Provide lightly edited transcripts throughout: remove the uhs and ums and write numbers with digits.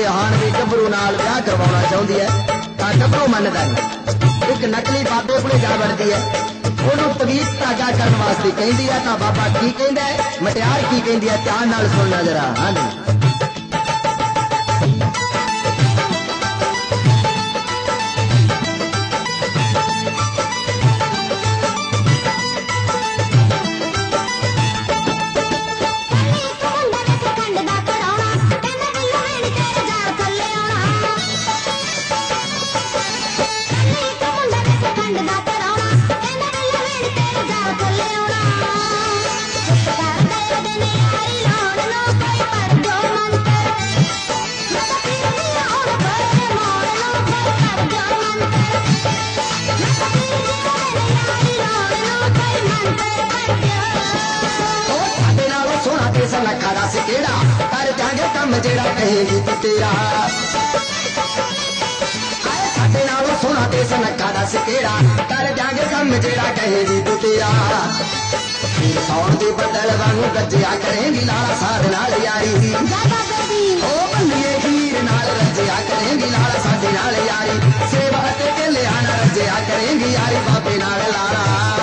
हान भी गभरू नाल ब्याह करवाना चाहती है तां गभरू मनदा नहीं। एक नकली बाबे कोले जा वड़दी है, ओनू तवीज धागा करन वास्ते कहंदी है तां बाबा की कहंदा है, मटियार की कहंदी है, ध्यान नाल सुनना जरा। हां जी कर जागे कम जेड़ा कहेगी तू तेरा, साडे नालों सोना ते सनका दस केड़ा, कर जागे कम जेड़ा कहेगी तू तेरा। सौन दे बदल वांगू गज्जिया करेंगी लाला साध नाल यारी, ओ बंदिए हीर नाल रज्जिया करेंगी लाला साडे नाल यारी, सेवा ते केले आना रज्जिया करेंगी यारी बाबे नाल लाला।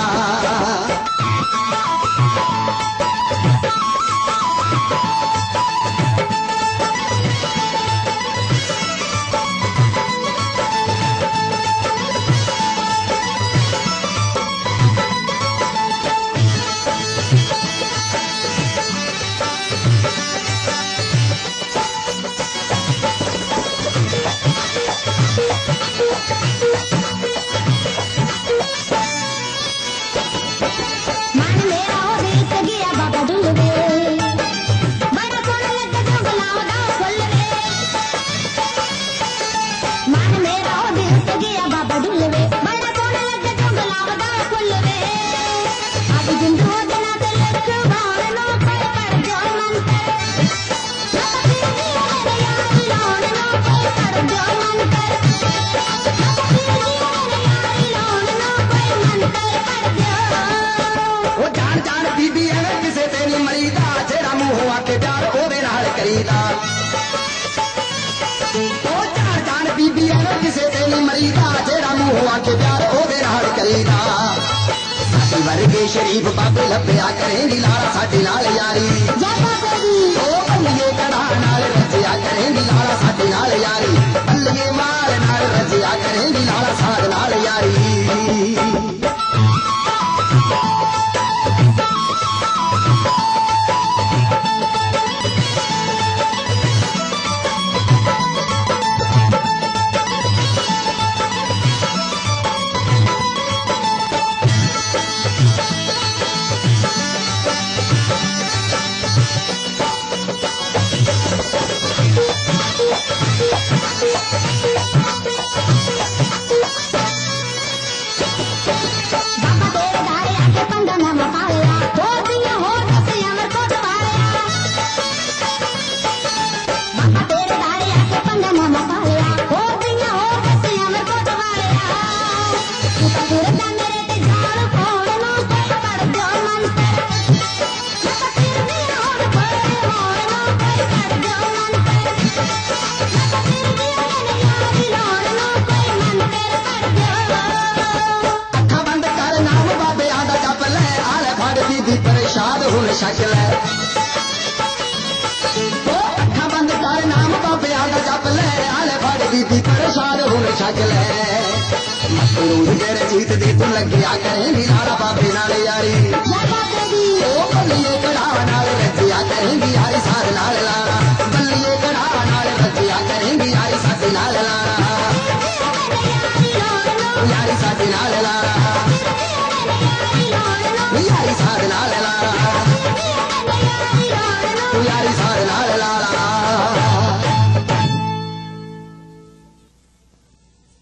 वर्गे शरीफ बाबे लभ्या करेंगी लाला साडे नाल यारी, ओ बल्लिए कड़ा नाल रज्जिया करेंगी लाला साडे नाल यारी, बल्लिए माल नाल रज्जिया करेंगी लाला साध नाल यारी। शक्ल है अखा बंद कर नाम बाबे आदा जप ले, आले फड़ बीबी परेशान होने शक्ल है। मसरूद तेरे जीत दी तू लगिया करेंगी लाला बाबे नाल यारी, ओ बल्लिए कड़ा नाल रज्जिया करेंगी यारी साध नाल लाला, बल्लिए कड़ा नाल रज्जिया करेंगी यारी साडे नाल लाला, यारी साडे नाल लाला, यारी साध नाल लाला।